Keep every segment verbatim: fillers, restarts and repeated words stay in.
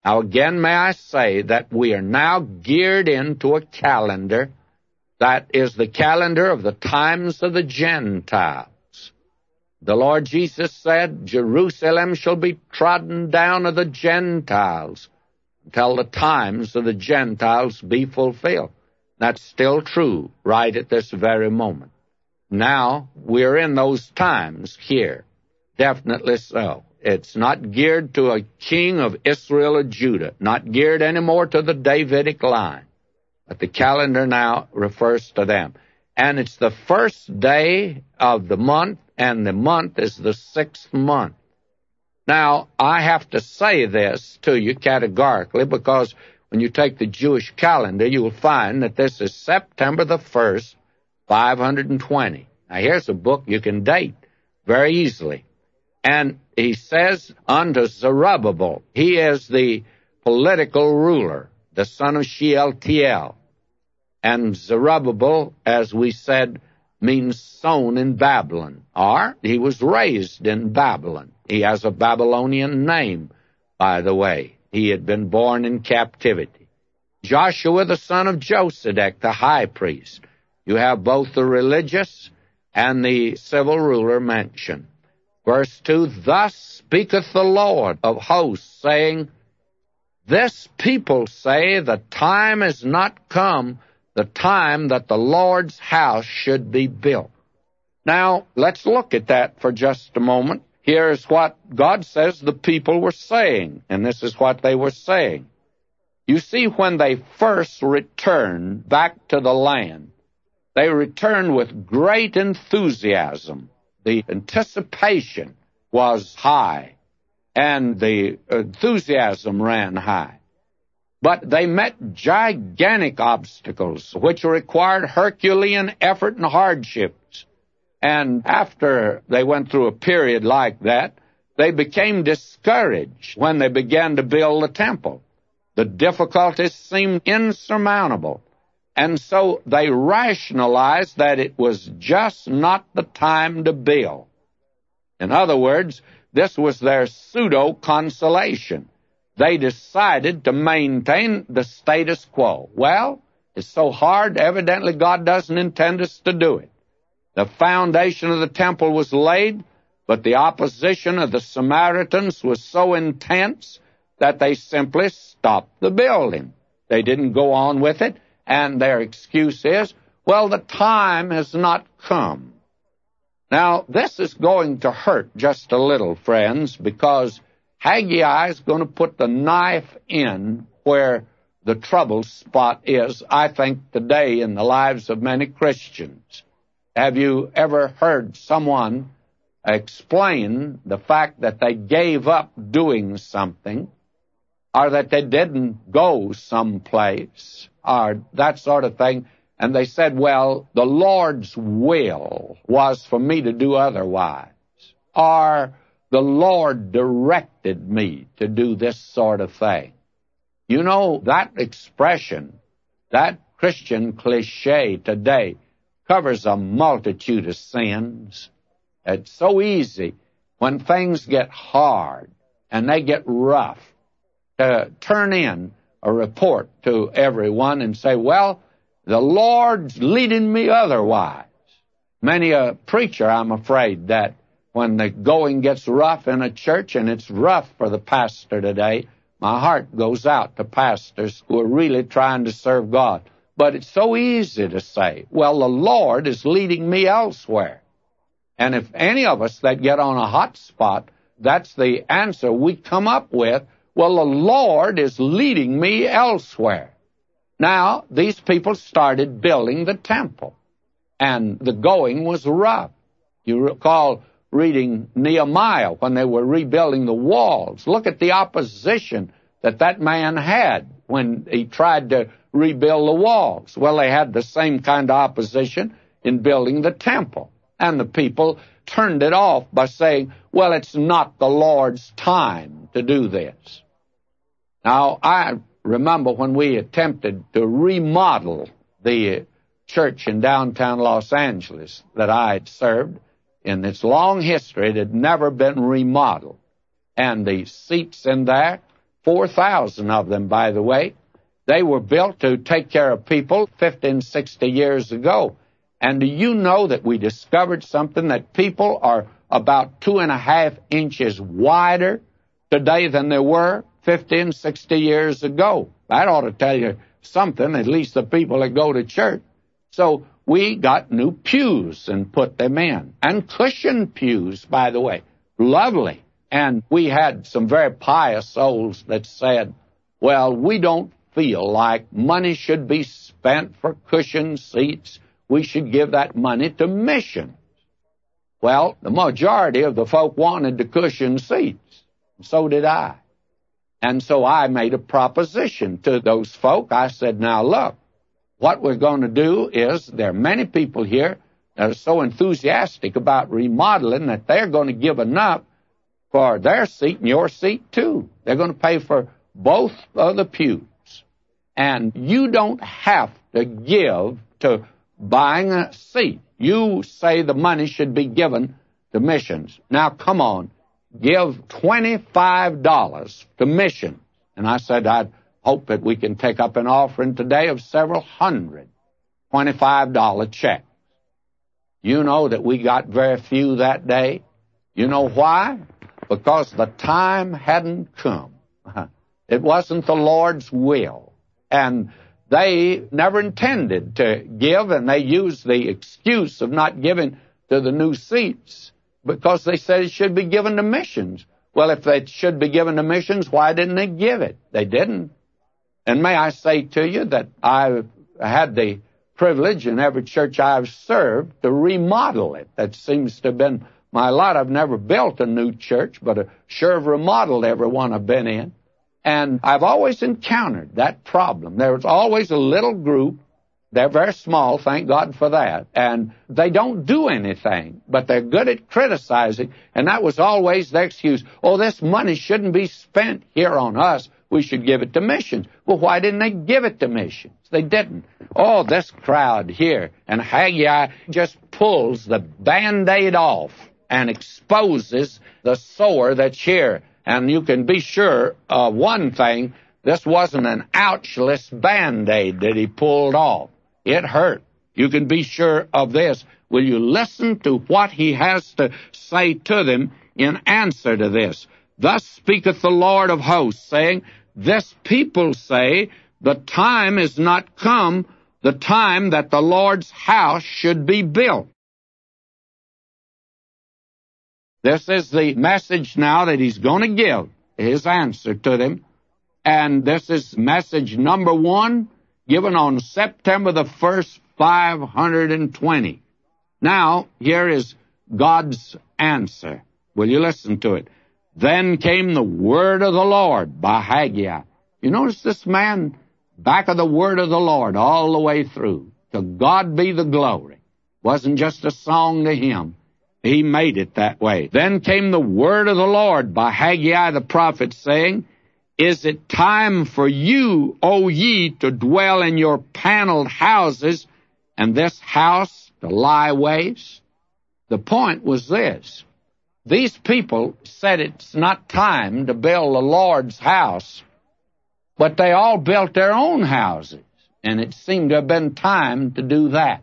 Now, again, may I say that we are now geared into a calendar that is the calendar of the times of the Gentiles. The Lord Jesus said, Jerusalem shall be trodden down of the Gentiles until the times of the Gentiles be fulfilled. That's still true right at this very moment. Now, we're in those times here. Definitely so. It's not geared to a king of Israel or Judah, not geared anymore to the Davidic line. But the calendar now refers to them. And it's the first day of the month, and the month is the sixth month. Now, I have to say this to you categorically because when you take the Jewish calendar, you will find that this is September the first, five hundred twenty. Now, here's a book you can date very easily. And he says unto Zerubbabel, he is the political ruler, the son of Shealtiel. And Zerubbabel, as we said, means sown in Babylon, or he was raised in Babylon. He has a Babylonian name, by the way. He had been born in captivity. Joshua, the son of Josedek, the high priest. You have both the religious and the civil ruler mentioned. Verse two, thus speaketh the Lord of hosts, saying, this people say the time is not come, the time that the Lord's house should be built. Now, let's look at that for just a moment. Here's what God says the people were saying, and this is what they were saying. You see, when they first returned back to the land, they returned with great enthusiasm. The anticipation was high, and the enthusiasm ran high. But they met gigantic obstacles, which required Herculean effort and hardships. And after they went through a period like that, they became discouraged when they began to build the temple. The difficulties seemed insurmountable. And so they rationalized that it was just not the time to build. In other words, this was their pseudo-consolation. They decided to maintain the status quo. Well, it's so hard, evidently God doesn't intend us to do it. The foundation of the temple was laid, but the opposition of the Samaritans was so intense that they simply stopped the building. They didn't go on with it. And their excuse is, well, the time has not come. Now, this is going to hurt just a little, friends, because Haggai is going to put the knife in where the trouble spot is, I think, today in the lives of many Christians. Have you ever heard someone explain the fact that they gave up doing something, or that they didn't go someplace, or that sort of thing, and they said, well, the Lord's will was for me to do otherwise, or the Lord directed me to do this sort of thing. You know, that expression, that Christian cliche today, covers a multitude of sins. It's so easy when things get hard and they get rough to turn in a report to everyone and say, well, the Lord's leading me otherwise. Many a preacher, I'm afraid, that when the going gets rough in a church, and it's rough for the pastor today, my heart goes out to pastors who are really trying to serve God. But it's so easy to say, well, the Lord is leading me elsewhere. And if any of us that get on a hot spot, that's the answer we come up with, well, the Lord is leading me elsewhere. Now, these people started building the temple, and the going was rough. You recall reading Nehemiah when they were rebuilding the walls. Look at the opposition that that man had when he tried to rebuild the walls. Well, they had the same kind of opposition in building the temple. And the people turned it off by saying, well, it's not the Lord's time to do this. Now, I remember when we attempted to remodel the church in downtown Los Angeles that I had served. In its long history, it had never been remodeled. And the seats in there four thousand of them, by the way. They were built to take care of people fifty and sixty years ago. And do you know that we discovered something, that people are about two and a half inches wider today than they were fifty and sixty years ago? That ought to tell you something, at least the people that go to church. So we got new pews and put them in. And cushioned pews, by the way. Lovely. And we had some very pious souls that said, well, we don't feel like money should be spent for cushioned seats. We should give that money to missions. Well, the majority of the folk wanted the cushioned seats. So did I. And so I made a proposition to those folk. I said, now look, what we're going to do is, there are many people here that are so enthusiastic about remodeling that they're going to give enough for their seat and your seat too. They're going to pay for both of the pews. And you don't have to give to buying a seat. You say the money should be given to missions. Now, come on, give twenty-five dollars to missions. And I said, I'd hope that we can take up an offering today of several hundred twenty-five dollar checks. You know that we got very few that day. You know why? Because the time hadn't come. It wasn't the Lord's will. And they never intended to give, and they used the excuse of not giving to the new seats because they said it should be given to missions. Well, if it should be given to missions, why didn't they give it? They didn't. And may I say to you that I've had the privilege in every church I've served to remodel it. That seems to have been my lot. I've never built a new church, but I sure have remodeled every one I've been in. And I've always encountered that problem. There's always a little group. They're very small, thank God for that. And they don't do anything, but they're good at criticizing. And that was always their excuse. Oh, this money shouldn't be spent here on us. We should give it to missions. Well, why didn't they give it to missions? They didn't. Oh, this crowd here. And Haggai just pulls the Band-Aid off and exposes the sore that's here. And you can be sure of one thing, this wasn't an ouchless Band-Aid that he pulled off. It hurt. You can be sure of this. Will you listen to what he has to say to them in answer to this? Thus speaketh the Lord of hosts, saying, this people say, the time is not come, the time that the Lord's house should be built. This is the message now that he's going to give, his answer to them. And this is message number one, given on September the first, five hundred twenty. Now, here is God's answer. Will you listen to it? Then came the word of the Lord by Haggai. You notice this man back of the word of the Lord all the way through. To God be the glory. Wasn't just a song to him. He made it that way. Then came the word of the Lord by Haggai the prophet, saying, is it time for you, O ye, to dwell in your paneled houses, and this house to lie waste? The point was this. These people said it's not time to build the Lord's house, but they all built their own houses, and it seemed to have been time to do that.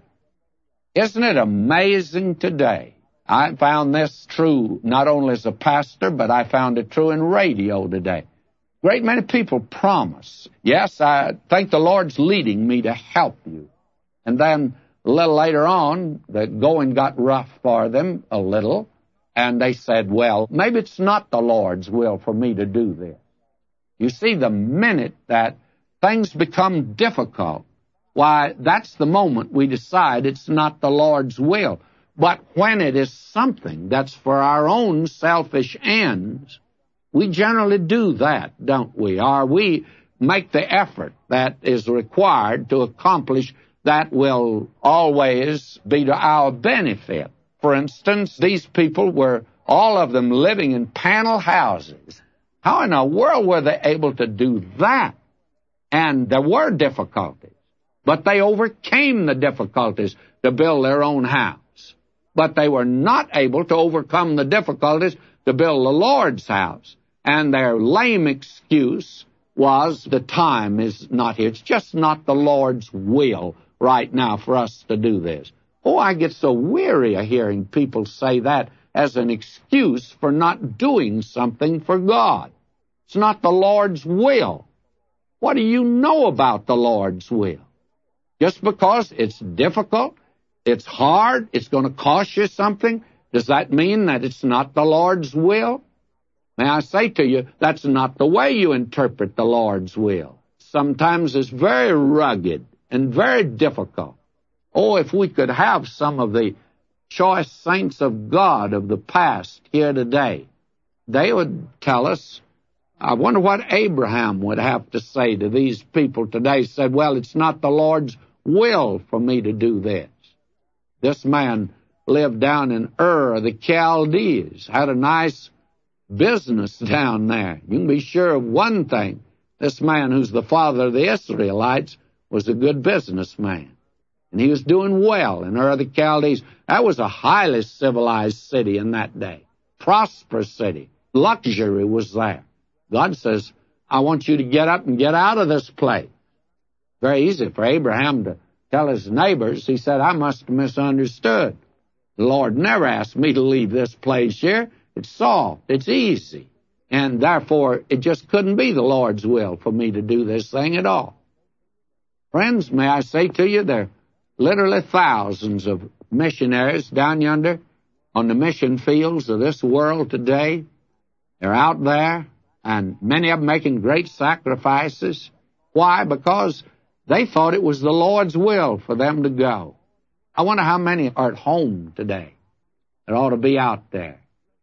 Isn't it amazing today? I found this true not only as a pastor, but I found it true in radio today. Great many people promise, yes, I think the Lord's leading me to help you. And then a little later on, the going got rough for them a little, and they said, well, maybe it's not the Lord's will for me to do this. You see, the minute that things become difficult, why, that's the moment we decide it's not the Lord's will. But when it is something that's for our own selfish ends, we generally do that, don't we? Or we make the effort that is required to accomplish that will always be to our benefit. For instance, these people were, all of them, living in panel houses. How in the world were they able to do that? And there were difficulties, but they overcame the difficulties to build their own house. But they were not able to overcome the difficulties to build the Lord's house. And their lame excuse was the time is not here. It's just not the Lord's will right now for us to do this. Oh, I get so weary of hearing people say that as an excuse for not doing something for God. It's not the Lord's will. What do you know about the Lord's will? Just because it's difficult, it's hard, it's going to cost you something, does that mean that it's not the Lord's will? May I say to you, that's not the way you interpret the Lord's will. Sometimes it's very rugged and very difficult. Oh, if we could have some of the choice saints of God of the past here today, they would tell us, I wonder what Abraham would have to say to these people today. Said, well, it's not the Lord's will for me to do this. This man lived down in Ur of the Chaldees, had a nice business down there. You can be sure of one thing. This man, who's the father of the Israelites, was a good businessman. And he was doing well in Ur of the Chaldees. That was a highly civilized city in that day. Prosperous city. Luxury was there. God says, I want you to get up and get out of this place. Very easy for Abraham to tell his neighbors. He said, I must have misunderstood. The Lord never asked me to leave this place here. It's soft. It's easy. And therefore, it just couldn't be the Lord's will for me to do this thing at all. Friends, may I say to you, there are literally thousands of missionaries down yonder on the mission fields of this world today. They're out there, and many of them making great sacrifices. Why? Because they thought it was the Lord's will for them to go. I wonder how many are at home today that ought to be out there.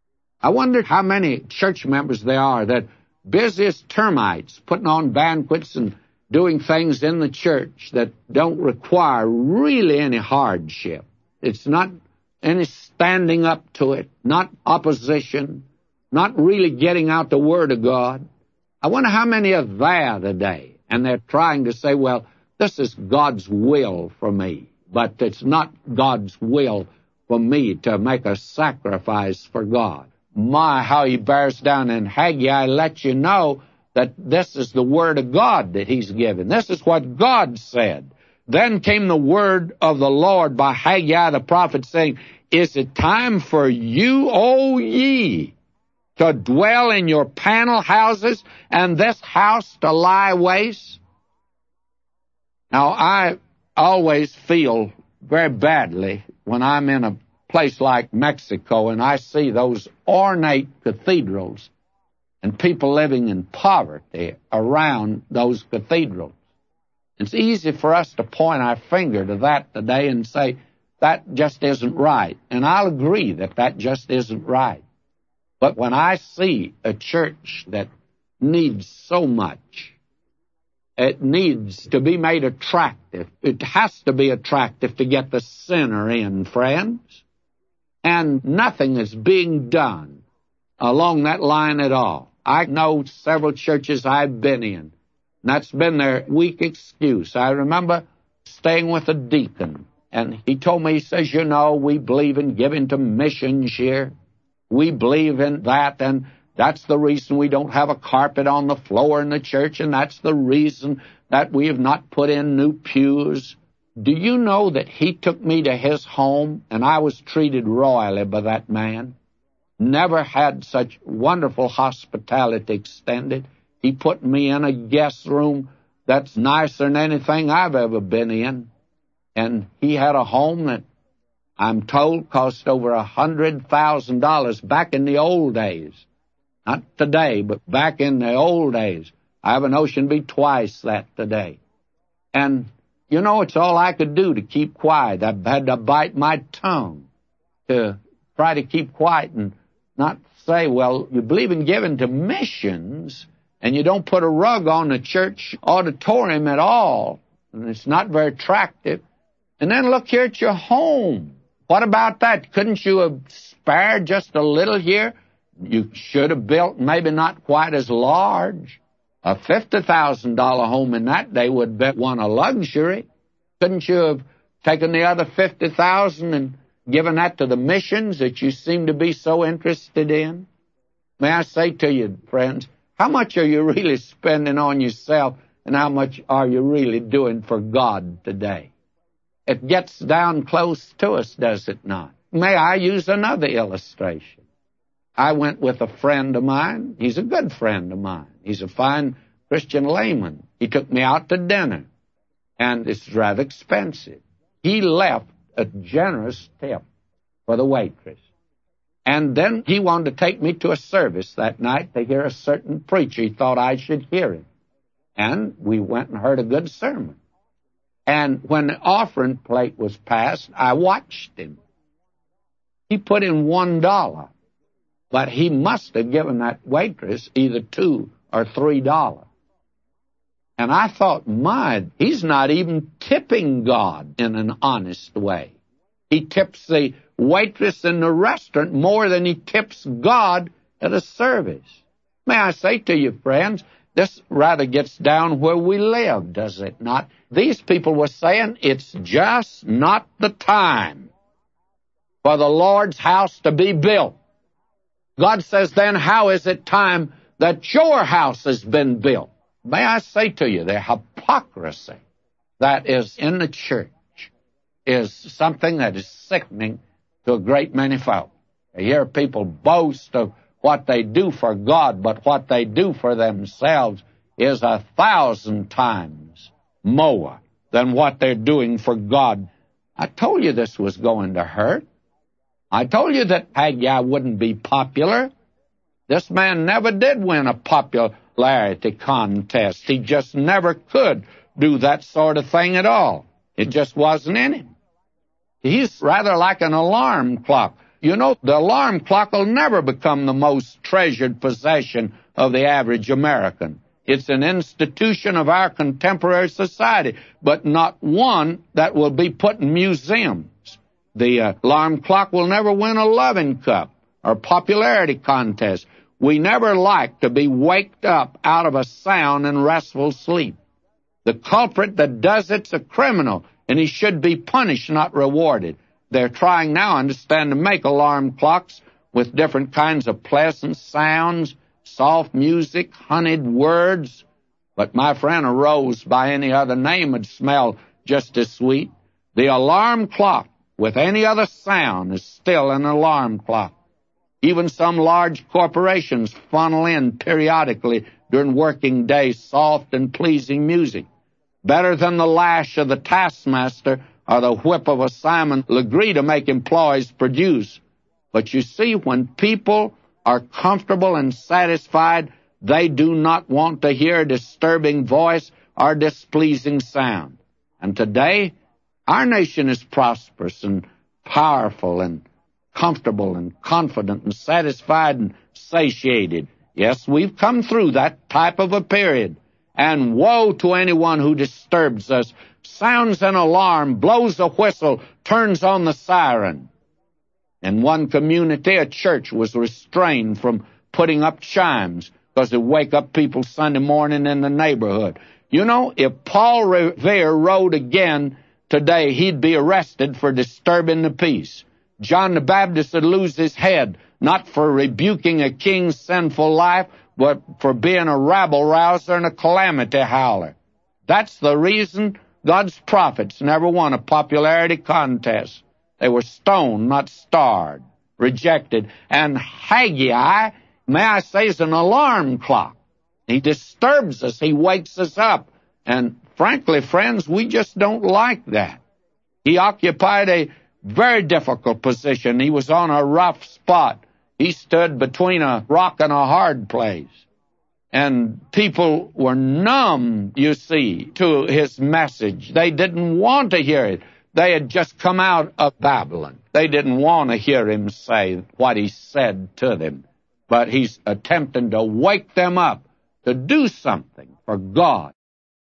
I wonder how many church members there are that busy as termites, putting on banquets and doing things in the church that don't require really any hardship. It's not any standing up to it, not opposition, not really getting out the Word of God. I wonder how many are there today, and they're trying to say, well, this is God's will for me, but it's not God's will for me to make a sacrifice for God. My, how he bears down in Haggai, let you know that this is the word of God that he's given. This is what God said. Then came the word of the Lord by Haggai the prophet, saying, is it time for you, O ye, to dwell in your panel houses, and this house to lie waste? Now, I always feel very badly when I'm in a place like Mexico and I see those ornate cathedrals and people living in poverty around those cathedrals. It's easy for us to point our finger to that today and say, that just isn't right. And I'll agree that that just isn't right. But when I see a church that needs so much, it needs to be made attractive. It has to be attractive to get the sinner in, friends. And nothing is being done along that line at all. I know several churches I've been in, and that's been their weak excuse. I remember staying with a deacon, and he told me, he says, you know, we believe in giving to missions here. We believe in that, and that's the reason we don't have a carpet on the floor in the church, and that's the reason that we have not put in new pews. Do you know that he took me to his home, and I was treated royally by that man? Never had such wonderful hospitality extended. He put me in a guest room that's nicer than anything I've ever been in. And he had a home that I'm told cost over a hundred thousand dollars back in the old days. Not today, but back in the old days. I have a notion it'd be twice that today. And you know, it's all I could do to keep quiet. I had to bite my tongue to try to keep quiet and not say, well, you believe in giving to missions, and you don't put a rug on the church auditorium at all, and it's not very attractive. And then look here at your home. What about that? Couldn't you have spared just a little here? You should have built maybe not quite as large. A fifty thousand dollars home in that day would be one a luxury. Couldn't you have taken the other fifty thousand dollars and given that to the missions that you seem to be so interested in? May I say to you, friends, how much are you really spending on yourself, and how much are you really doing for God today? It gets down close to us, does it not? May I use another illustration? I went with a friend of mine. He's a good friend of mine. He's a fine Christian layman. He took me out to dinner, and it's rather expensive. He left a generous tip for the waitress. And then he wanted to take me to a service that night to hear a certain preacher. He thought I should hear him. And we went and heard a good sermon. And when the offering plate was passed, I watched him. He put in one dollar, but he must have given that waitress either two or three dollars. And I thought, my, he's not even tipping God in an honest way. He tips the waitress in the restaurant more than he tips God at a service. May I say to you, friends, this rather gets down where we live, does it not? These people were saying it's just not the time for the Lord's house to be built. God says, then how is it time that your house has been built? May I say to you, the hypocrisy that is in the church is something that is sickening to a great many folk. You hear people boast of what they do for God, but what they do for themselves is a thousand times more than what they're doing for God. I told you this was going to hurt. I told you that Haggai wouldn't be popular. This man never did win a popularity contest. He just never could do that sort of thing at all. It just wasn't in him. He's rather like an alarm clock. You know, the alarm clock will never become the most treasured possession of the average American. It's an institution of our contemporary society, but not one that will be put in museums. The uh, alarm clock will never win a loving cup or popularity contest. We never like to be waked up out of a sound and restful sleep. The culprit that does it's a criminal, and he should be punished, not rewarded. They're trying now, understand, to make alarm clocks with different kinds of pleasant sounds, soft music, honeyed words. But, my friend, a rose by any other name would smell just as sweet. The alarm clock with any other sound is still an alarm clock. Even some large corporations funnel in periodically during working days soft and pleasing music. Better than the lash of the taskmaster or the whip of a Simon Legree to make employees produce. But you see, when people are comfortable and satisfied, they do not want to hear a disturbing voice or displeasing sound. And today, our nation is prosperous and powerful and comfortable and confident and satisfied and satiated. Yes, we've come through that type of a period. And woe to anyone who disturbs us, sounds an alarm, blows a whistle, turns on the siren. In one community, a church was restrained from putting up chimes because it would wake up people Sunday morning in the neighborhood. You know, if Paul Revere rode again today, he'd be arrested for disturbing the peace. John the Baptist would lose his head, not for rebuking a king's sinful life, but for being a rabble-rouser and a calamity howler. That's the reason God's prophets never won a popularity contest. They were stoned, not starved, rejected. And Haggai, may I say, is an alarm clock. He disturbs us. He wakes us up. And frankly, friends, we just don't like that. He occupied a very difficult position. He was on a rough spot. He stood between a rock and a hard place. And people were numb, you see, to his message. They didn't want to hear it. They had just come out of Babylon. They didn't want to hear him say what he said to them. But he's attempting to wake them up to do something for God.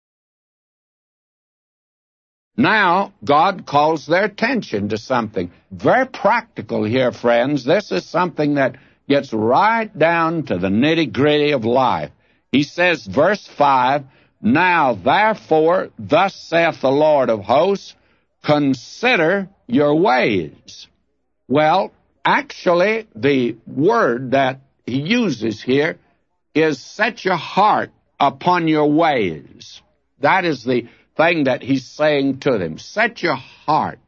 Now, God calls their attention to something very practical here, friends. This is something that gets right down to the nitty-gritty of life. He says, verse five, now therefore, thus saith the Lord of hosts, consider your ways. Well, actually, the word that he uses here is set your heart upon your ways. That is the thing that he's saying to them. Set your heart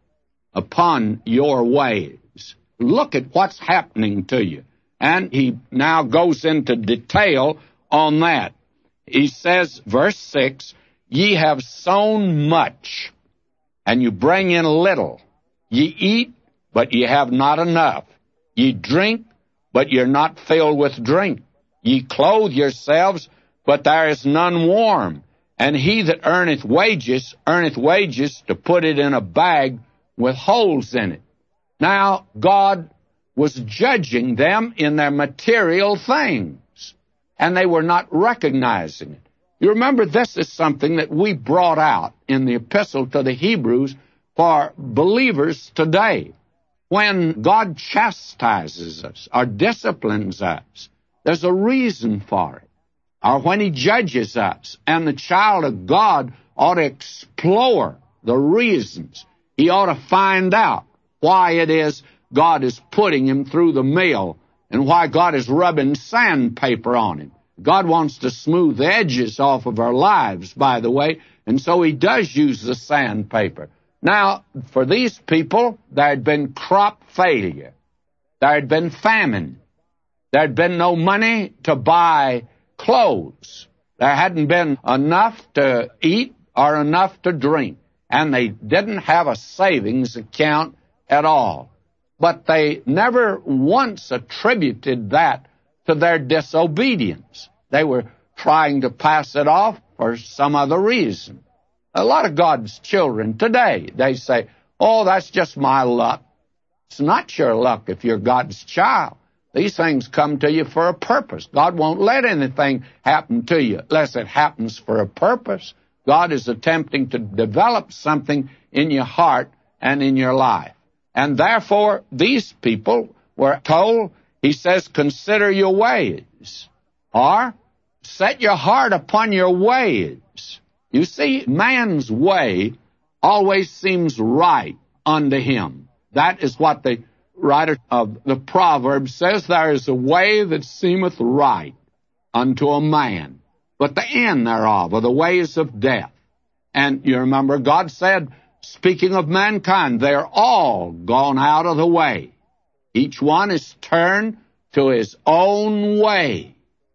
upon your ways. Look at what's happening to you. And he now goes into detail on that. He says, verse six, ye have sown much, and you bring in little. Ye eat, but ye have not enough. Ye drink, but you're not filled with drink. Ye clothe yourselves, but there is none warm. And he that earneth wages, earneth wages to put it in a bag with holes in it. Now, God was judging them in their material things, and they were not recognizing it. You remember, this is something that we brought out in the epistle to the Hebrews for believers today. When God chastises us or disciplines us, there's a reason for it. Or when he judges us, and the child of God ought to explore the reasons. He ought to find out why it is God is putting him through the mill and why God is rubbing sandpaper on him. God wants to smooth the edges off of our lives, by the way, and so he does use the sandpaper. Now, for these people, there had been crop failure. There had been famine. There had been no money to buy clothes. There hadn't been enough to eat or enough to drink, and they didn't have a savings account at all. But they never once attributed that to their disobedience. They were trying to pass it off for some other reason. A lot of God's children today, they say, oh, that's just my luck. It's not your luck if you're God's child. These things come to you for a purpose. God won't let anything happen to you unless it happens for a purpose. God is attempting to develop something in your heart and in your life. And therefore, these people were told, he says, consider your ways, or set your heart upon your ways. You see, man's way always seems right unto him. That is what the writer of the Proverbs says, there is a way that seemeth right unto a man, but the end thereof are the ways of death. And you remember, God said, speaking of mankind, they're all gone out of the way. Each one is turned to his own way.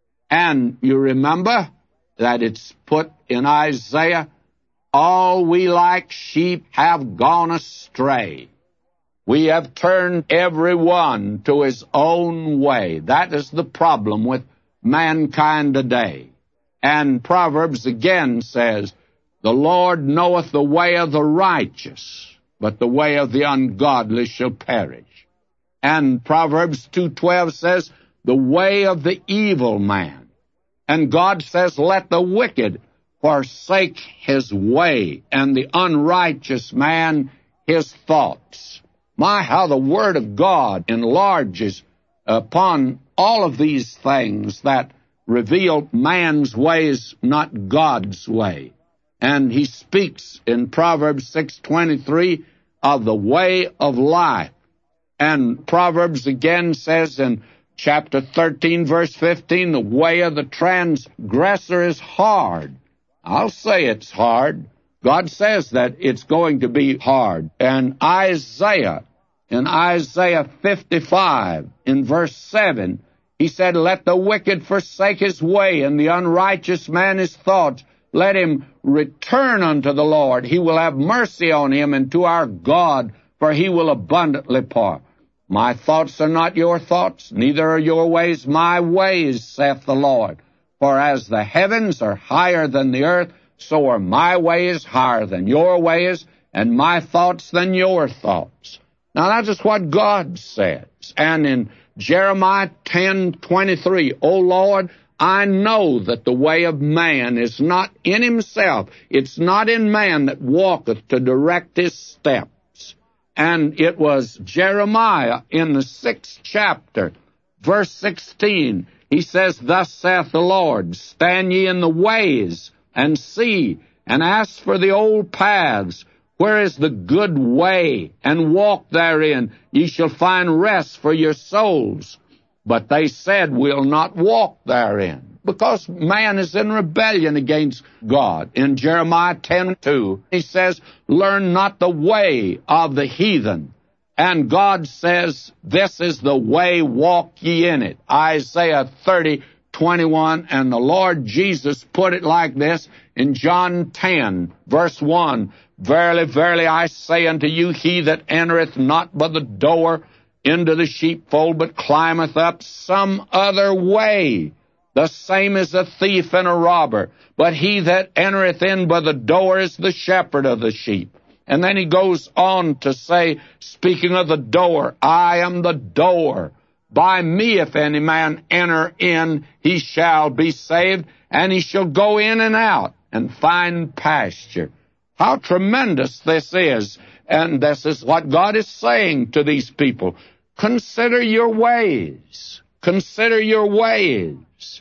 And you remember that it's put in Isaiah, all we like sheep have gone astray. We have turned every one to his own way. That is the problem with mankind today. And Proverbs again says, the Lord knoweth the way of the righteous, but the way of the ungodly shall perish. And Proverbs two twelve says, the way of the evil man. And God says, let the wicked forsake his way, and the unrighteous man his thoughts. My, how the Word of God enlarges upon all of these things that reveal man's ways, not God's way. And he speaks in Proverbs six twenty-three of the way of life. And Proverbs again says in chapter thirteen, verse fifteen, the way of the transgressor is hard. I'll say it's hard. God says that it's going to be hard. And Isaiah, in Isaiah fifty-five, in verse seven, he said, let the wicked forsake his way, and the unrighteous man his thoughts. Let him return unto the Lord. He will have mercy on him, and to our God, for he will abundantly pour. My thoughts are not your thoughts, neither are your ways my ways, saith the Lord. For as the heavens are higher than the earth, so are my ways higher than your ways, and my thoughts than your thoughts. Now that is what God says. And in Jeremiah ten twenty-three, O Lord, I know that the way of man is not in himself. It's not in man that walketh to direct his steps. And it was Jeremiah in the sixth chapter, verse sixteen. He says, thus saith the Lord, stand ye in the ways, and see, and ask for the old paths, where is the good way, and walk therein. Ye shall find rest for your souls. But they said, we'll not walk therein, because man is in rebellion against God. In Jeremiah ten two, he says, learn not the way of the heathen. And God says, this is the way, walk ye in it. Isaiah thirty twenty-one, and the Lord Jesus put it like this in John ten, verse one, verily, verily, I say unto you, he that entereth not by the door into the sheepfold, but climbeth up some other way, the same is a thief and a robber. But he that entereth in by the door is the shepherd of the sheep. And then he goes on to say, speaking of the door, I am the door. By me, if any man enter in, he shall be saved, and he shall go in and out and find pasture. How tremendous this is. And this is what God is saying to these people. Consider your ways. Consider your ways.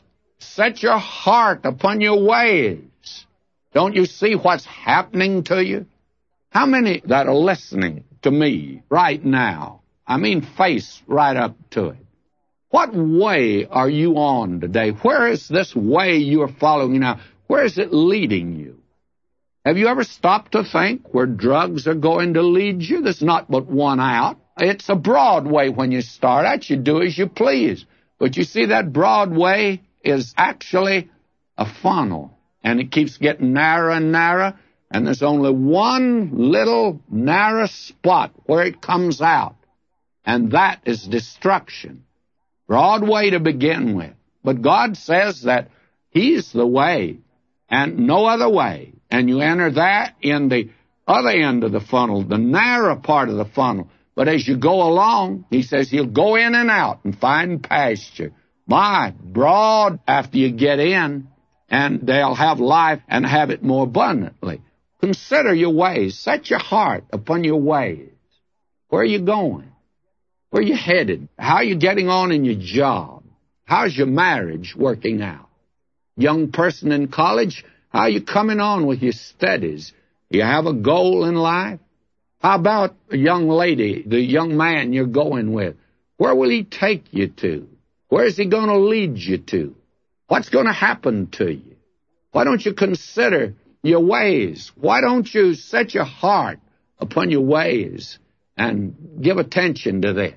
Set your heart upon your ways. Don't you see what's happening to you? How many that are listening to me right now, I mean face right up to it, what way are you on today? Where is this way you are following now? Where is it leading you? Have you ever stopped to think where drugs are going to lead you? There's not but one out. It's a broad way when you start out. You do as you please. But you see, that broad way is actually a funnel, and it keeps getting narrower and narrower, and there's only one little narrow spot where it comes out, and that is destruction. Broad way to begin with. But God says that He's the way, and no other way. And you enter that in the other end of the funnel, the narrow part of the funnel. But as you go along, He says He'll go in and out and find pasture. My, broad after you get in, and they'll have life and have it more abundantly. Consider your ways. Set your heart upon your ways. Where are you going? Where are you headed? How are you getting on in your job? How's your marriage working out? Young person in college, how are you coming on with your studies? Do you have a goal in life? How about a young lady, the young man you're going with? Where will he take you to? Where is he going to lead you to? What's going to happen to you? Why don't you consider your ways? Why don't you set your heart upon your ways and give attention to this?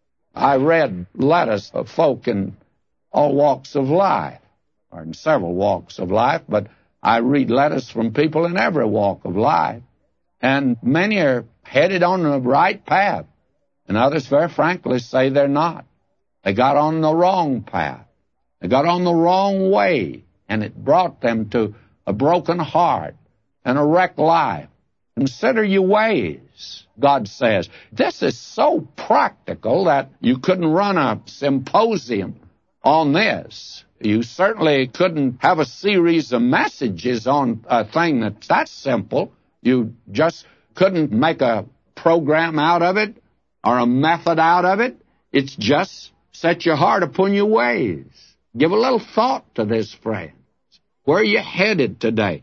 I read letters of folk in all walks of life, or in several walks of life, but I read letters from people in every walk of life. And many are headed on the right path, and others, very frankly, say they're not. They got on the wrong path. They got on the wrong way, and it brought them to a broken heart and a wrecked life. Consider your ways, God says. This is so practical that you couldn't run a symposium on this. You certainly couldn't have a series of messages on a thing that's that simple. You just couldn't make a program out of it or a method out of it. It's just set your heart upon your ways. Give a little thought to this, friends. Where are you headed today?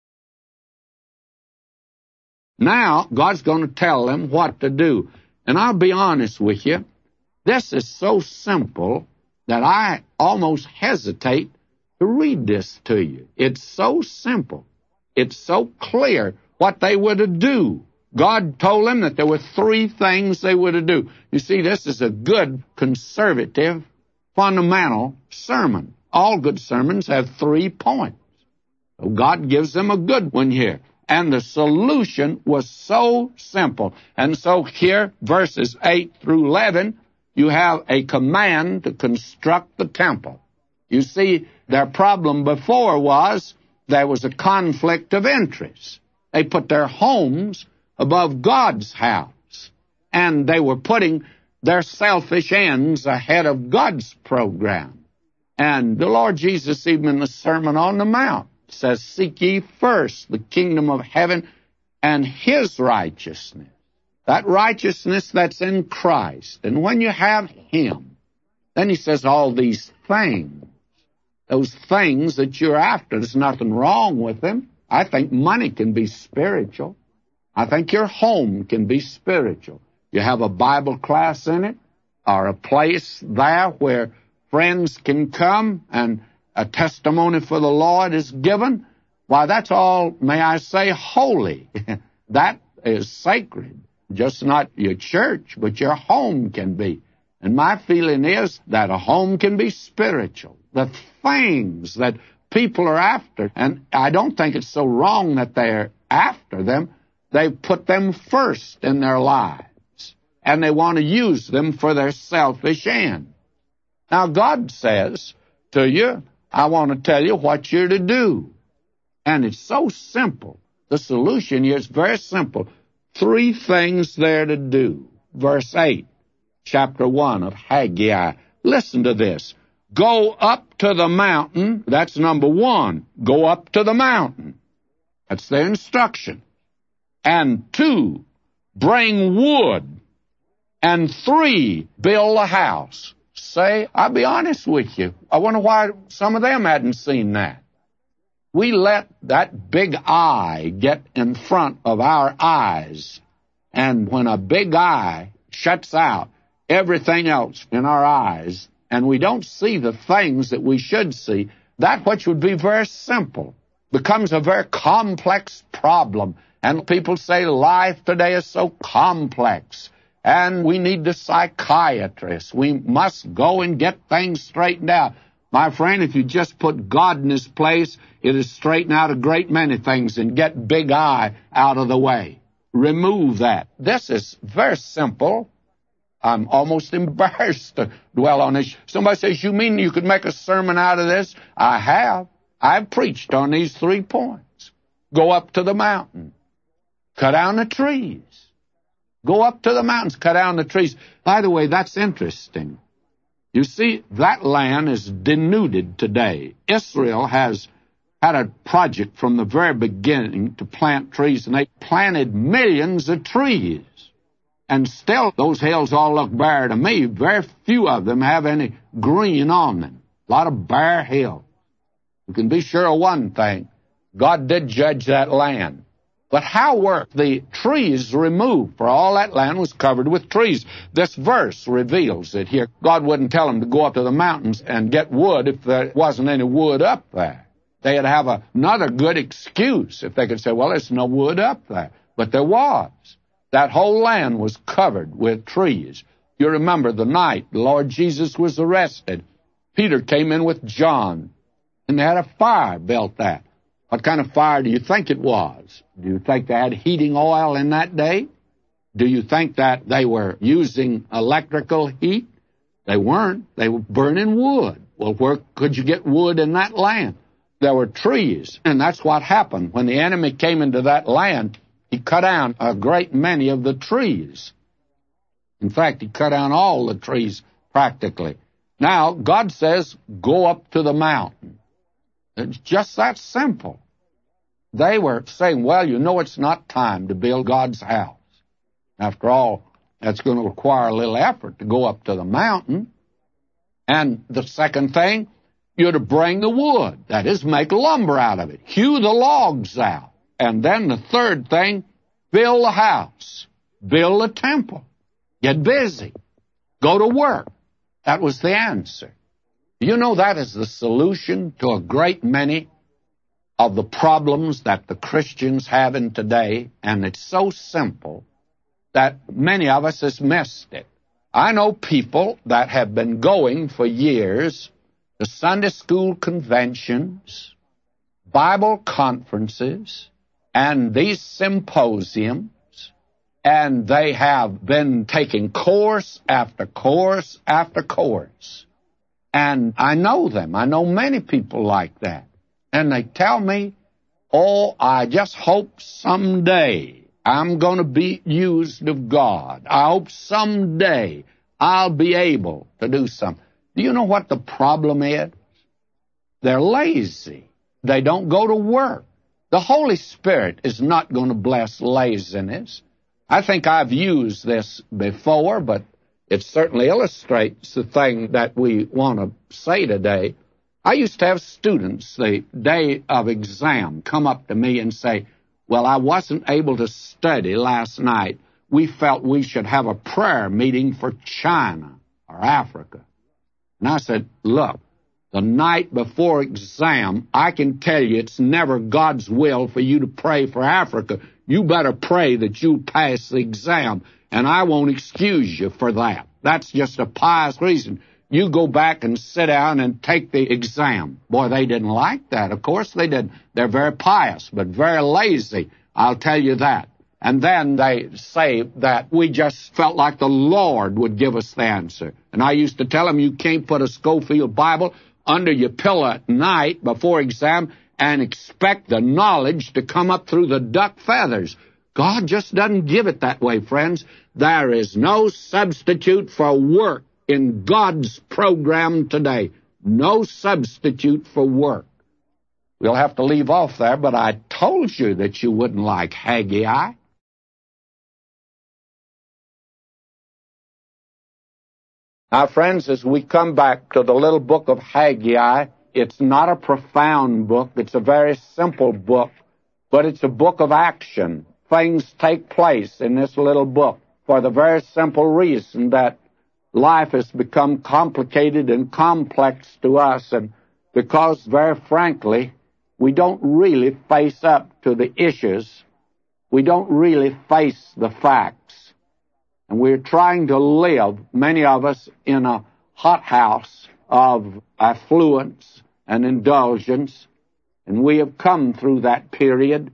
Now, God's going to tell them what to do. And I'll be honest with you, this is so simple that I almost hesitate to read this to you. It's so simple. It's so clear what they were to do. God told them that there were three things they were to do. You see, this is a good, conservative, fundamental sermon. All good sermons have three points. So God gives them a good one here. And the solution was so simple. And so here, verses eight through eleven, you have a command to construct the temple. You see, their problem before was there was a conflict of interest. They put their homes above God's house, and they were putting their selfish ends ahead of God's program. And the Lord Jesus, even in the Sermon on the Mount, says, seek ye first the kingdom of heaven and His righteousness. That righteousness that's in Christ. And when you have Him, then He says all these things, those things that you're after, there's nothing wrong with them. I think money can be spiritual. I think your home can be spiritual. You have a Bible class in it. or a place there where friends can come and a testimony for the Lord is given, why, that's all, may I say, holy. That is sacred. Just not your church, but your home can be. And my feeling is that a home can be spiritual. The things that people are after, and I don't think it's so wrong that they're after them. They put them first in their lives, and they want to use them for their selfish end. Now, God says to you, I want to tell you what you're to do. And it's so simple. The solution here is very simple. Three things there to do. Verse eight, chapter one of Haggai. Listen to this. Go up to the mountain. That's number one. Go up to the mountain. That's their instruction. And two, bring wood. And three, build a house. Say, I'll be honest with you. I wonder why some of them hadn't seen that. We let that big eye get in front of our eyes. And when a big eye shuts out everything else in our eyes, and we don't see the things that we should see, that which would be very simple becomes a very complex problem. And people say life today is so complex, and we need the psychiatrist. We must go and get things straightened out. My friend, if you just put God in his place, it'll straighten out a great many things and get big eye out of the way. Remove that. This is very simple. I'm almost embarrassed to dwell on this. Somebody says, you mean you could make a sermon out of this? I have. I've preached on these three points. Go up to the mountain. Cut down the trees. Go up to the mountains, cut down the trees. By the way, that's interesting. You see, that land is denuded today. Israel has had a project from the very beginning to plant trees, and they planted millions of trees. And still, those hills all look bare to me. Very few of them have any green on them. A lot of bare hills. You can be sure of one thing. God did judge that land. But how were the trees removed? For all that land was covered with trees. This verse reveals it here. God wouldn't tell them to go up to the mountains and get wood if there wasn't any wood up there. They'd have a, another good excuse if they could say, well, there's no wood up there. But there was. That whole land was covered with trees. You remember the night the Lord Jesus was arrested. Peter came in with John, and they had a fire built there. What kind of fire do you think it was? Do you think they had heating oil in that day? Do you think that they were using electrical heat? They weren't. They were burning wood. Well, where could you get wood in that land? There were trees, and that's what happened. When the enemy came into that land, he cut down a great many of the trees. In fact, he cut down all the trees practically. Now, God says, go up to the mountain. It's just that simple. They were saying, well, you know it's not time to build God's house. After all, that's going to require a little effort to go up to the mountain. And the second thing, you're to bring the wood. That is, make lumber out of it. Hew the logs out. And then the third thing, build a house. Build a temple. Get busy. Go to work. That was the answer. You know that is the solution to a great many of the problems that the Christians have in today, and it's so simple that many of us has missed it. I know people that have been going for years to Sunday school conventions, Bible conferences, and these symposiums, and they have been taking course after course after course. And I know them. I know many people like that. And they tell me, oh, I just hope someday I'm going to be used of God. I hope someday I'll be able to do something. Do you know what the problem is? They're lazy. They don't go to work. The Holy Spirit is not going to bless laziness. I think I've used this before, but it certainly illustrates the thing that we want to say today. I used to have students the day of exam come up to me and say, well, I wasn't able to study last night. We felt we should have a prayer meeting for China. or Africa. And I said, look, the night before exam, I can tell you it's never God's will for you to pray for Africa. You better pray that you'll pass the exam, and I won't excuse you for that. That's just a pious reason. You go back and sit down and take the exam. Boy, they didn't like that. Of course they didn't. They're very pious, but very lazy, I'll tell you that. And then they say that we just felt like the Lord would give us the answer. And I used to tell them, you can't put a Schofield Bible under your pillow at night before exam and expect the knowledge to come up through the duck feathers. God just doesn't give it that way, friends. There is no substitute for work in God's program today. No substitute for work. We'll have to leave off there, but I told you that you wouldn't like Haggai. Now, friends, as we come back to the little book of Haggai, it's not a profound book. It's a very simple book, but it's a book of action. Things take place in this little book for the very simple reason that life has become complicated and complex to us, and because, very frankly, we don't really face up to the issues. We don't really face the facts. And we're trying to live, many of us, in a hothouse of affluence and indulgence. And we have come through that period,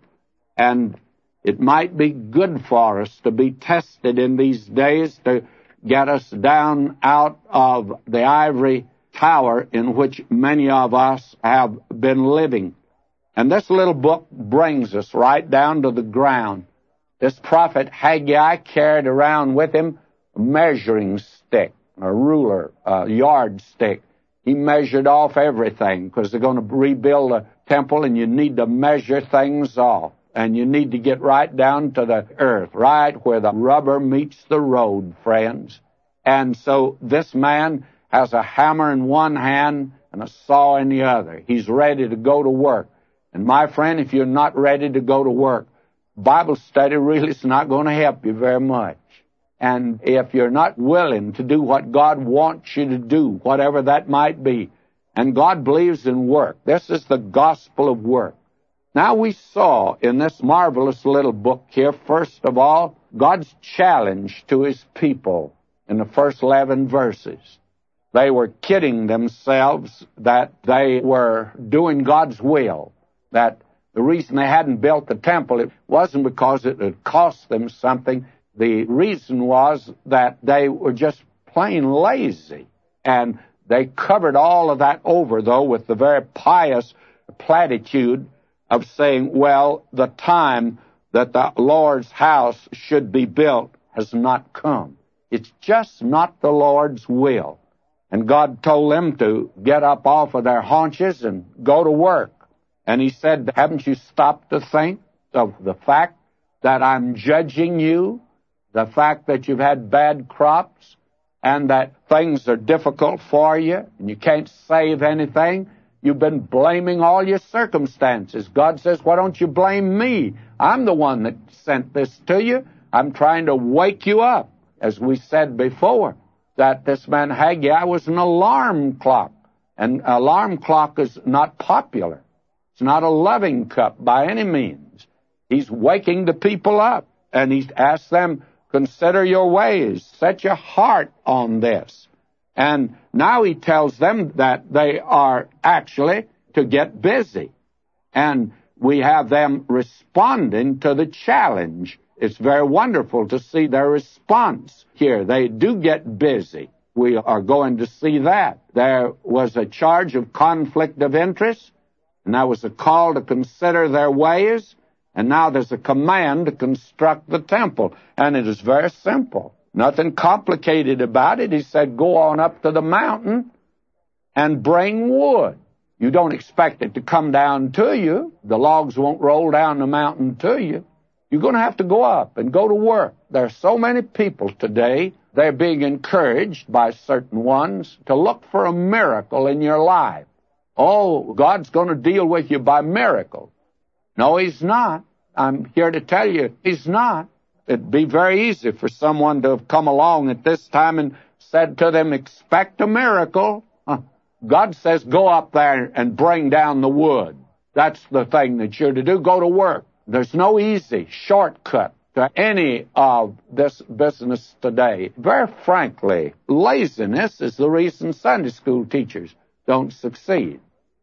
and it might be good for us to be tested in these days to get us down out of the ivory tower in which many of us have been living. And this little book brings us right down to the ground. This prophet Haggai carried around with him a measuring stick, a ruler, a yardstick. He measured off everything because they're going to rebuild a temple, and you need to measure things off. And you need to get right down to the earth, right where the rubber meets the road, friends. And so this man has a hammer in one hand and a saw in the other. He's ready to go to work. And my friend, if you're not ready to go to work, Bible study really is not going to help you very much. And if you're not willing to do what God wants you to do, whatever that might be, and God believes in work, this is the gospel of work. Now we saw in this marvelous little book here, first of all, God's challenge to his people in the first eleven verses. They were kidding themselves that they were doing God's will, that the reason they hadn't built the temple, it wasn't because it had cost them something. The reason was that they were just plain lazy. And they covered all of that over, though, with the very pious platitude of saying, well, the time that the Lord's house should be built has not come. It's just not the Lord's will. And God told them to get up off of their haunches and go to work. And he said, haven't you stopped to think of the fact that I'm judging you, the fact that you've had bad crops, and that things are difficult for you, and you can't save anything? You've been blaming all your circumstances. God says, why don't you blame me? I'm the one that sent this to you. I'm trying to wake you up. As we said before, that this man Haggai was an alarm clock. And an alarm clock is not popular. It's not a loving cup by any means. He's waking the people up, and he's asked them, consider your ways, set your heart on this. And now he tells them that they are actually to get busy. And we have them responding to the challenge. It's very wonderful to see their response here. They do get busy. We are going to see that. There was a charge of conflict of interest, and there was a call to consider their ways, and now there's a command to construct the temple. And it is very simple. Nothing complicated about it. He said, go on up to the mountain and bring wood. You don't expect it to come down to you. The logs won't roll down the mountain to you. You're going to have to go up and go to work. There are so many people today, they're being encouraged by certain ones to look for a miracle in your life. Oh, God's going to deal with you by miracle. No, he's not. I'm here to tell you, he's not. It'd be very easy for someone to have come along at this time and said to them, expect a miracle. Huh. God says, go up there and bring down the wood. That's the thing that you're to do. Go to work. There's no easy shortcut to any of this business today. Very frankly, laziness is the reason Sunday school teachers don't succeed.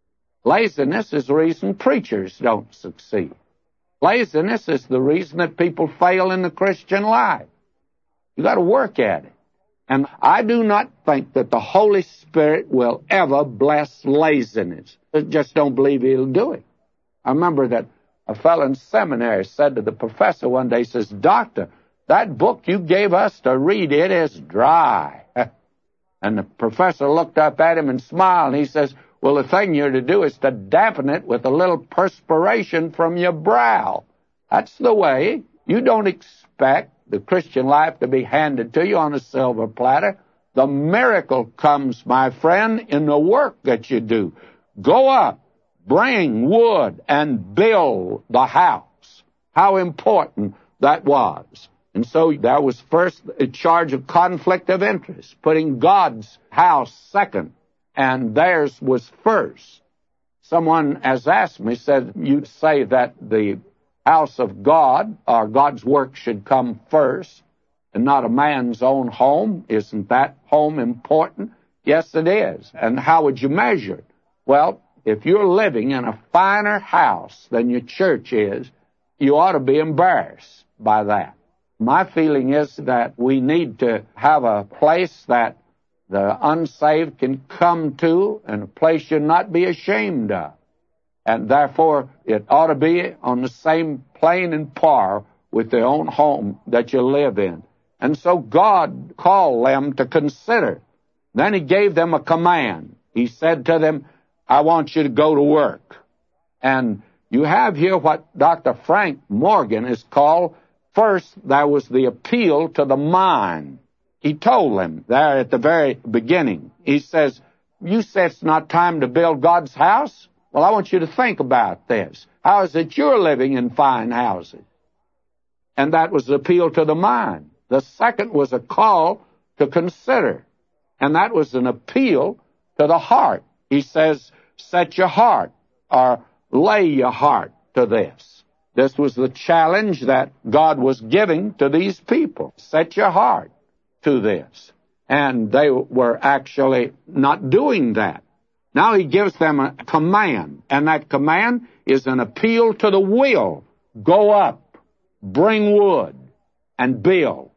Laziness is the reason preachers don't succeed. Laziness is the reason that people fail in the Christian life. You got to work at it. And I do not think that the Holy Spirit will ever bless laziness. I just don't believe He'll do it. I remember that a fellow in seminary said to the professor one day, he says, Doctor, that book you gave us to read, it is dry. And the professor looked up at him and smiled, and he says, well, the thing you're to do is to dampen it with a little perspiration from your brow. That's the way. You don't expect the Christian life to be handed to you on a silver platter. The miracle comes, my friend, in the work that you do. Go up, bring wood, and build the house. How important that was. And so there was first a charge of conflict of interest, putting God's house second, and theirs was first. Someone has asked me, said, you say that the house of God, or God's work, should come first, and not a man's own home. Isn't that home important? Yes, it is. And how would you measure it? Well, if you're living in a finer house than your church is, you ought to be embarrassed by that. My feeling is that we need to have a place that the unsaved can come to, and a place you'll not be ashamed of. And therefore, it ought to be on the same plane and par with their own home that you live in. And so God called them to consider. Then He gave them a command. He said to them, I want you to go to work. And you have here what Doctor Frank Morgan has called, first, there was the appeal to the mind. He told them there at the very beginning, he says, you say it's not time to build God's house? Well, I want you to think about this. How is it you're living in fine houses? And that was the appeal to the mind. The second was a call to consider. And that was an appeal to the heart. He says, set your heart, or lay your heart to this. This was the challenge that God was giving to these people. Set your heart to this. And they were actually not doing that. Now He gives them a command, and that command is an appeal to the will. Go up, bring wood, and build.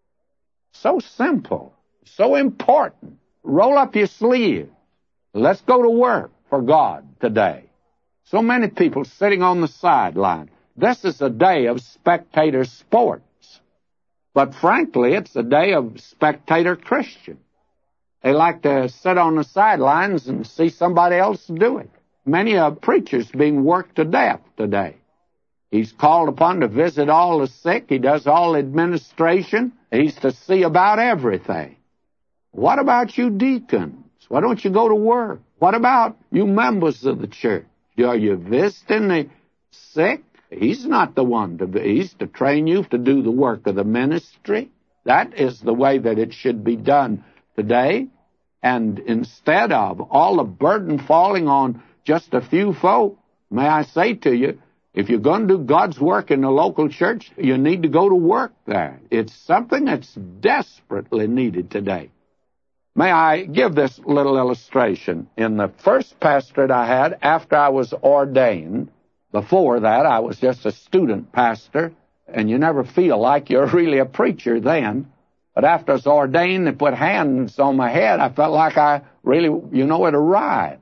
So simple, so important. Roll up your sleeves. Let's go to work for God today. So many people sitting on the sideline. This is a day of spectator sports. But frankly, it's a day of spectator Christian. They like to sit on the sidelines and see somebody else do it. Many a preacher's being worked to death today. He's called upon to visit all the sick. He does all administration. He's to see about everything. What about you deacons? Why don't you go to work? What about you members of the church? Are you visiting the sick? He's not the one to be. He's to train you to do the work of the ministry. That is the way that it should be done today. And instead of all the burden falling on just a few folk, may I say to you, if you're going to do God's work in the local church, you need to go to work there. It's something that's desperately needed today. May I give this little illustration? In the first pastorate I had after I was ordained, before that I was just a student pastor, and you never feel like you're really a preacher then. But after I was ordained and put hands on my head, I felt like I really, you know, had arrived.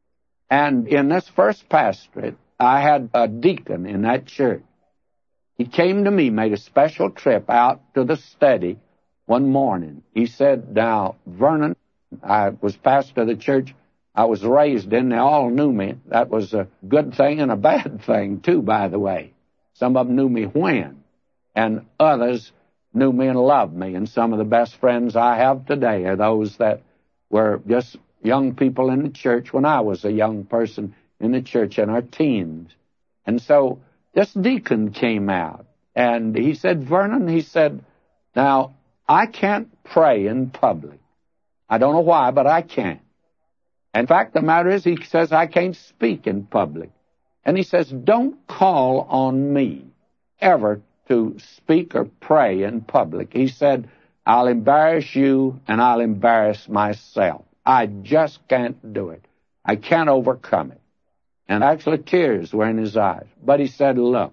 And in this first pastorate, I had a deacon in that church. He came to me, made a special trip out to the study one morning. He said, now, Vernon, I was pastor of the church I was raised in. They all knew me. That was a good thing and a bad thing, too, by the way. Some of them knew me when, and others knew me and loved me. And some of the best friends I have today are those that were just young people in the church when I was a young person in the church in our teens. And so this deacon came out, and he said, Vernon, he said, now, I can't pray in public. I don't know why, but I can't. In fact, the matter is, he says, I can't speak in public. And he says, don't call on me ever to speak or pray in public. He said, I'll embarrass you and I'll embarrass myself. I just can't do it. I can't overcome it. And actually tears were in his eyes. But he said, look,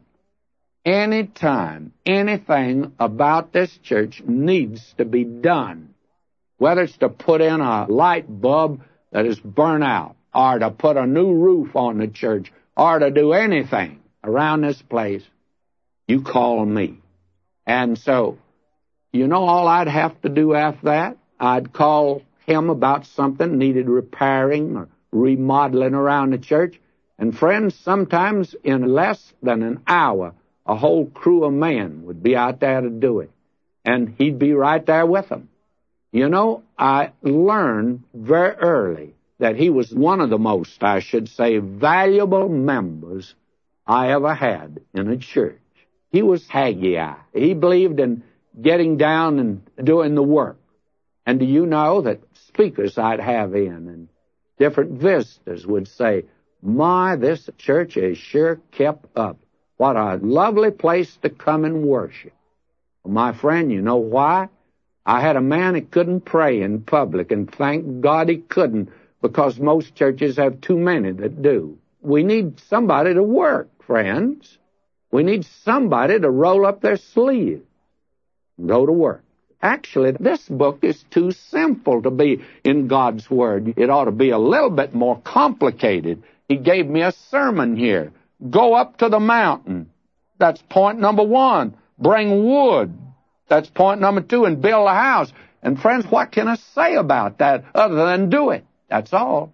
anytime anything about this church needs to be done, whether it's to put in a light bulb that is burnt out, or to put a new roof on the church, or to do anything around this place, you call me. And so, you know all I'd have to do after that? I'd call him about something needed repairing or remodeling around the church. And friends, sometimes in less than an hour, a whole crew of men would be out there to do it. And he'd be right there with them. You know, I learned very early that he was one of the most, I should say, valuable members I ever had in a church. He was Haggai. He believed in getting down and doing the work. And do you know that speakers I'd have in and different visitors would say, my, this church is sure kept up. What a lovely place to come and worship. Well, my friend, you know why? I had a man that couldn't pray in public, and thank God he couldn't, because most churches have too many that do. We need somebody to work, friends. We need somebody to roll up their sleeves and go to work. Actually, this book is too simple to be in God's Word. It ought to be a little bit more complicated. He gave me a sermon here. Go up to the mountain. That's point number one. Bring wood. That's point number two. And build a house. And friends, what can I say about that other than do it? That's all.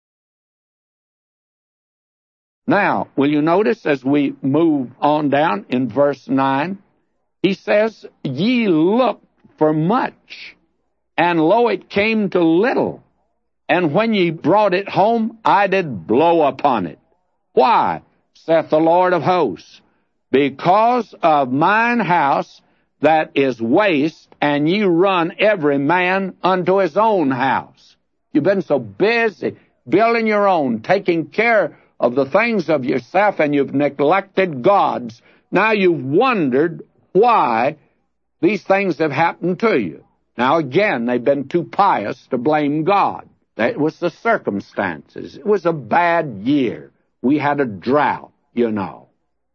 Now, will you notice as we move on down in verse nine, he says, ye looked for much, and lo, it came to little. And when ye brought it home, I did blow upon it. Why, saith the Lord of hosts? Because of mine house that is waste, and ye run every man unto his own house. You've been so busy building your own, taking care of the things of yourself, and you've neglected God's. Now you've wondered why these things have happened to you. Now again, they've been too pious to blame God. It was the circumstances. It was a bad year. We had a drought, you know,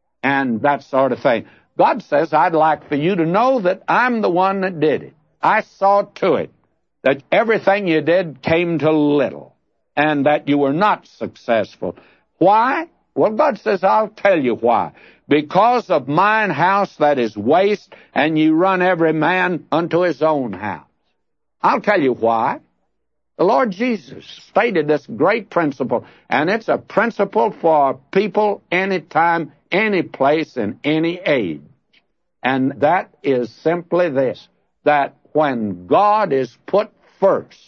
and that sort of thing. God says, I'd like for you to know that I'm the one that did it. I saw to it that everything you did came to little, and that you were not successful. Why? Well, God says, I'll tell you why. Because of mine house that is waste, and ye run every man unto his own house. I'll tell you why. The Lord Jesus stated this great principle, and it's a principle for people anytime, any place, in any age. And that is simply this, that when God is put first,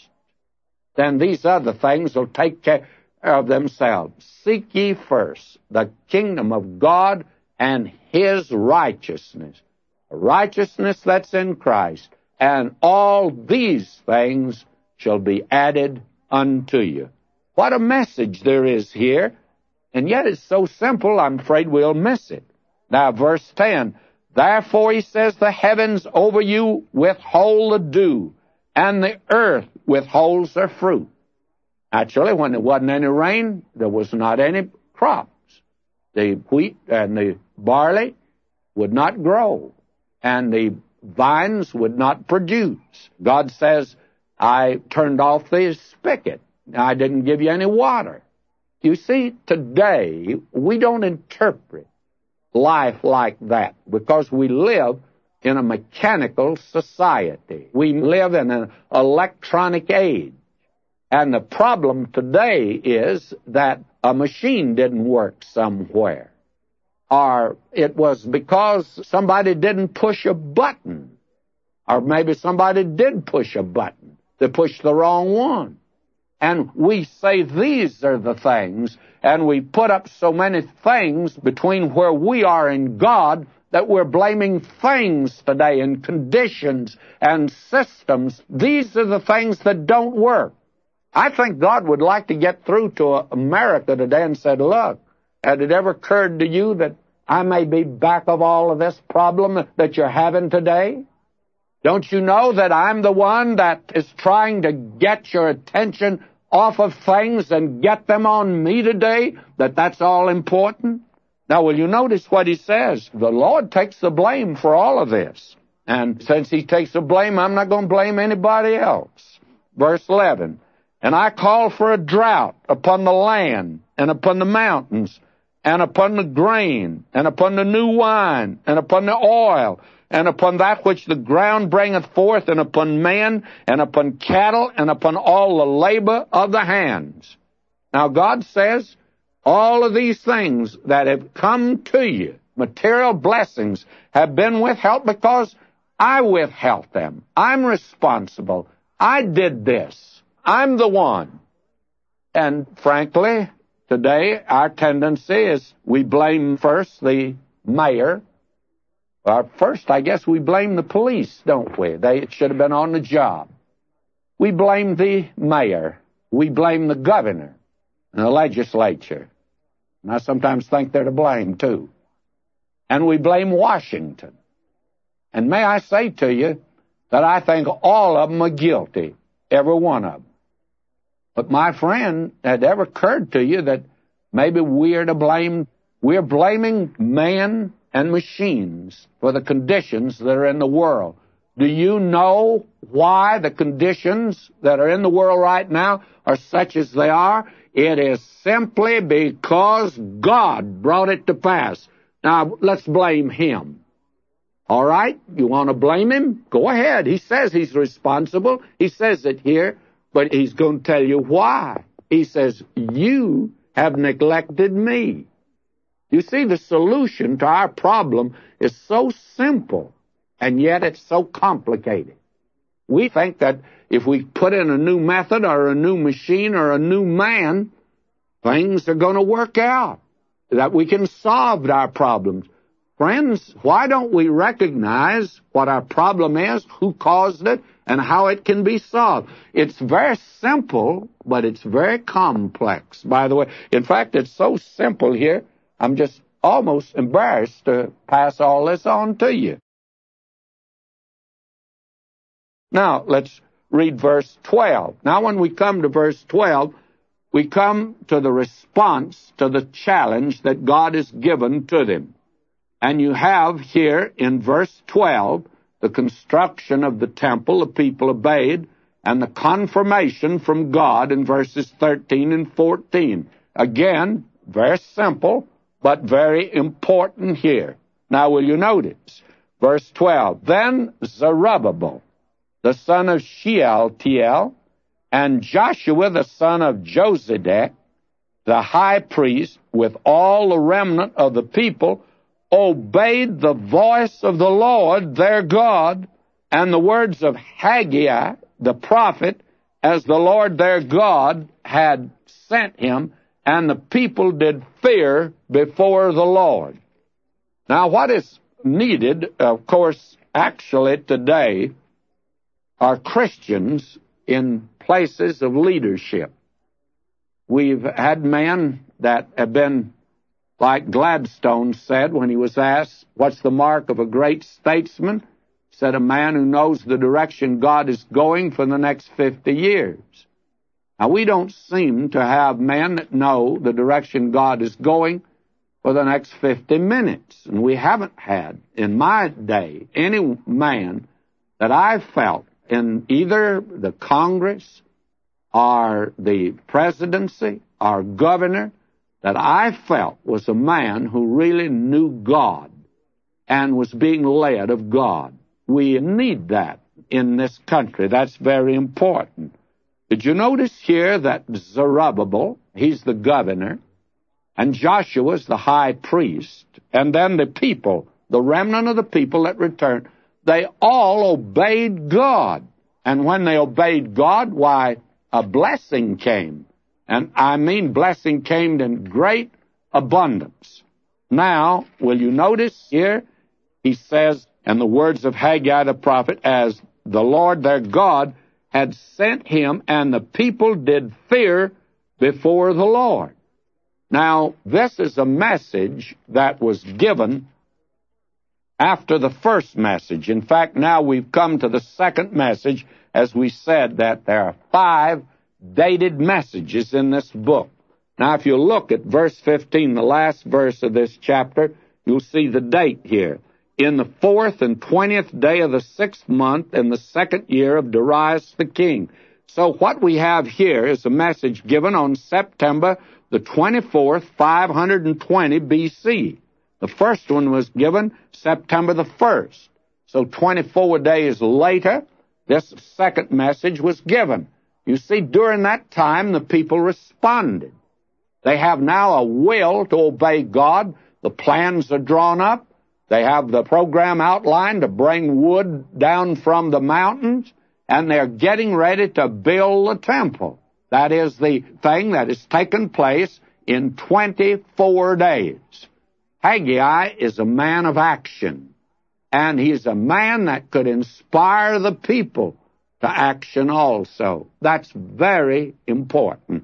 then these other things will take care of themselves. Seek ye first the kingdom of God and his righteousness, a righteousness that's in Christ, and all these things shall be added unto you. What a message there is here, and yet it's so simple, I'm afraid we'll miss it. Now, verse ten, therefore, he says, the heavens over you withhold the dew, and the earth withholds their fruit. Actually, when there wasn't any rain, there was not any crops. The wheat and the barley would not grow, and the vines would not produce. God says, I turned off the spigot. I didn't give you any water. You see, today, we don't interpret life like that because we live in a mechanical society. We live in an electronic age. And the problem today is that a machine didn't work somewhere. Or it was because somebody didn't push a button. Or maybe somebody did push a button. They pushed the wrong one. And we say these are the things, and we put up so many things between where we are in God that we're blaming things today and conditions and systems. These are the things that don't work. I think God would like to get through to America today and said, look, had it ever occurred to you that I may be back of all of this problem that you're having today? Don't you know that I'm the one that is trying to get your attention off of things and get them on me today, that that's all important? Now, will you notice what he says? The Lord takes the blame for all of this. And since he takes the blame, I'm not going to blame anybody else. Verse eleven, and I call for a drought upon the land and upon the mountains and upon the grain and upon the new wine and upon the oil and upon that which the ground bringeth forth, and upon man and upon cattle and upon all the labor of the hands. Now, God says, all of these things that have come to you, material blessings, have been withheld because I withheld them. I'm responsible. I did this. I'm the one. And frankly, today our tendency is we blame first the mayor. Or first, I guess we blame the police, don't we? They should have been on the job. We blame the mayor. We blame the governor and the legislature. And I sometimes think they're to blame, too. And we blame Washington. And may I say to you that I think all of them are guilty, every one of them. But my friend, had it ever occurred to you that maybe we're to blame? We're blaming man and machines for the conditions that are in the world. Do you know why the conditions that are in the world right now are such as they are? It is simply because God brought it to pass. Now, let's blame him. All right? You want to blame him? Go ahead. He says he's responsible. He says it here, but he's going to tell you why. He says, you have neglected me. You see, the solution to our problem is so simple, and yet it's so complicated. We think that if we put in a new method or a new machine or a new man, things are going to work out, that we can solve our problems. Friends, why don't we recognize what our problem is, who caused it, and how it can be solved? It's very simple, but it's very complex, by the way. In fact, it's so simple here, I'm just almost embarrassed to pass all this on to you. Now, let's read verse twelve. Now, when we come to verse twelve, we come to the response to the challenge that God has given to them. And you have here in verse twelve the construction of the temple, the people obeyed, and the confirmation from God in verses thirteen and fourteen. Again, very simple, but very important here. Now, will you notice? Verse twelve, then Zerubbabel, the son of Shealtiel, and Joshua, the son of Josedek, the high priest, with all the remnant of the people, obeyed the voice of the Lord their God, and the words of Haggai, the prophet, as the Lord their God had sent him, and the people did fear before the Lord. Now, what is needed, of course, actually today, are Christians in places of leadership. We've had men that have been, like Gladstone said when he was asked, what's the mark of a great statesman? He said, a man who knows the direction God is going for the next fifty years. Now, we don't seem to have men that know the direction God is going for the next fifty minutes. And we haven't had, in my day, any man that I felt in either the Congress or the presidency or governor that I felt was a man who really knew God and was being led of God. We need that in this country. That's very important. Did you notice here that Zerubbabel, he's the governor, and Joshua's the high priest, and then the people, the remnant of the people that returned, they all obeyed God. And when they obeyed God, why, a blessing came. And I mean blessing came in great abundance. Now, will you notice here he says, and the words of Haggai the prophet, as the Lord their God had sent him, and the people did fear before the Lord. Now, this is a message that was given after the first message. In fact, now we've come to the second message, as we said that there are five dated messages in this book. Now, if you look at verse fifteen, the last verse of this chapter, you'll see the date here. In the fourth and twentieth day of the sixth month, in the second year of Darius the king. So what we have here is a message given on September the twenty-fourth, five hundred twenty B C. The first one was given September the first. So twenty-four days later, this second message was given. You see, during that time, the people responded. They have now a will to obey God. The plans are drawn up. They have the program outlined to bring wood down from the mountains, and they're getting ready to build the temple. That is the thing that has taken place in twenty-four days. Haggai is a man of action, and he's a man that could inspire the people to action also. That's very important.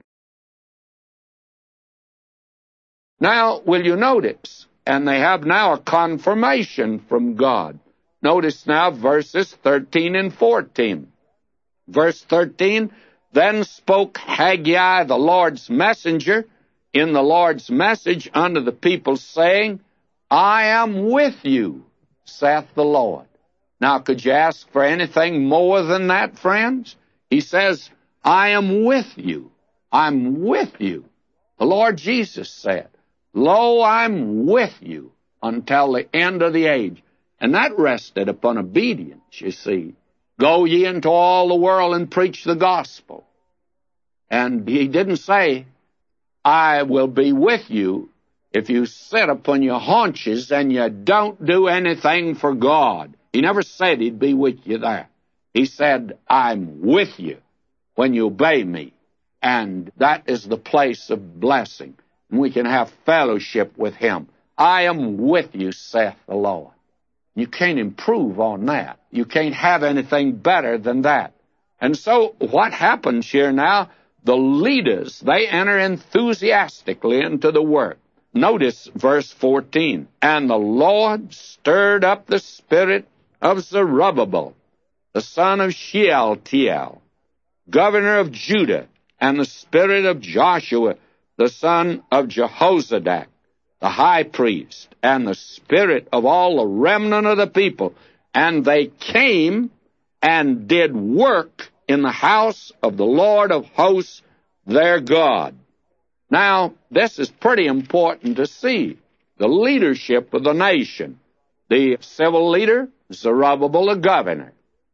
Now, will you notice, and they have now a confirmation from God. Notice now verses thirteen and fourteen. Verse thirteen, then spoke Haggai the Lord's messenger in the Lord's message unto the people, saying, I am with you, saith the Lord. Now, could you ask for anything more than that, friends? He says, I am with you. I'm with you. The Lord Jesus said, Lo, I'm with you until the end of the age. And that rested upon obedience, you see. Go ye into all the world and preach the gospel. And he didn't say, I will be with you if you sit upon your haunches and you don't do anything for God. He never said he'd be with you there. He said, I'm with you when you obey me. And that is the place of blessing. And we can have fellowship with him. I am with you, saith the Lord. You can't improve on that. You can't have anything better than that. And so what happens here now? The leaders, they enter enthusiastically into the work. Notice verse fourteen. And the Lord stirred up the spirit of Zerubbabel, the son of Shealtiel, governor of Judah, and the spirit of Joshua, the son of Jehozadak, the high priest, and the spirit of all the remnant of the people. And they came and did work in the house of the Lord of hosts, their God. Now, this is pretty important to see. The leadership of the nation. The civil leader, Zerubbabel, the governor.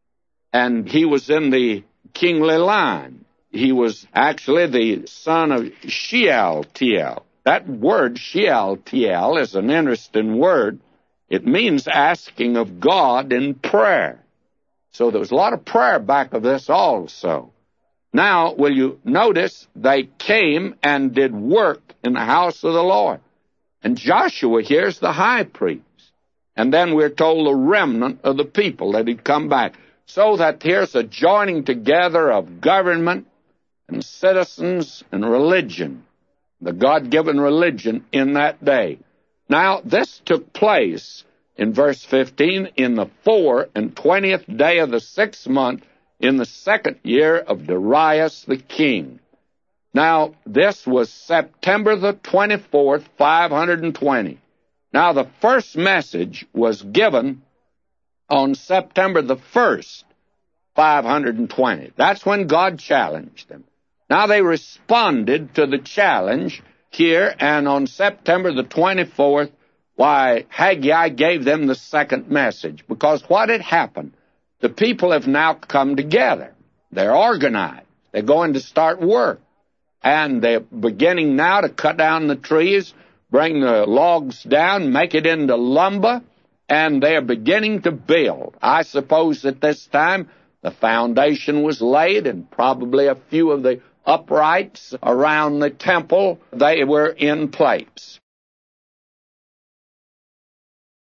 And he was in the kingly line. He was actually the son of Shealtiel. That word, Shealtiel, is an interesting word. It means asking of God in prayer. So there was a lot of prayer back of this also. Now, will you notice they came and did work in the house of the Lord. And Joshua here's the high priest. And then we're told the remnant of the people that he'd come back. So that here's a joining together of government and citizens and religion, the God-given religion in that day. Now, this took place in verse fifteen, in the four and twentieth day of the sixth month, in the second year of Darius the king. Now, this was September the twenty-fourth, five hundred twenty. Now, the first message was given on September the first, five hundred twenty. That's when God challenged them. Now, they responded to the challenge here, and on September the twenty-fourth, why, Haggai gave them the second message. Because what had happened? The people have now come together. They're organized. They're going to start work. And they're beginning now to cut down the trees, bring the logs down, make it into lumber, and they're beginning to build. I suppose at this time the foundation was laid, and probably a few of the uprights around the temple, they were in place.